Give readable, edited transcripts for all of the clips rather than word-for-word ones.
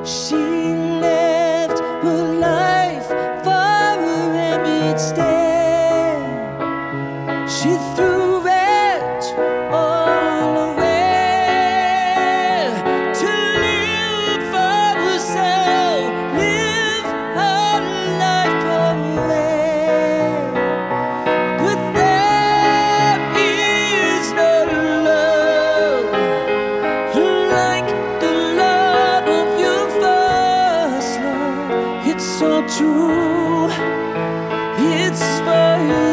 She lived her life for him instead. She threw it all away to live for herself, live her life away. But there is no love like the love of your first love. It's so true, it's for you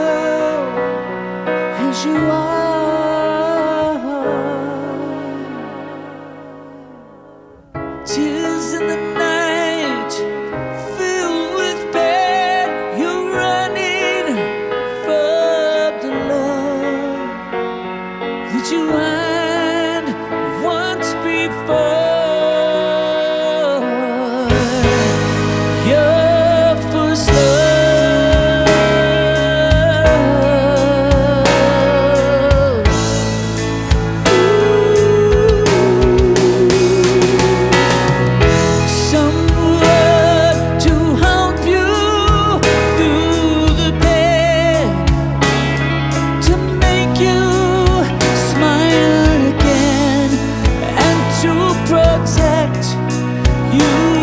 as you are. Tears in the night, filled with pain, you're running from the love that you had once before. Your first love. Someone to help you through the pain, to make you smile again, and to protect you.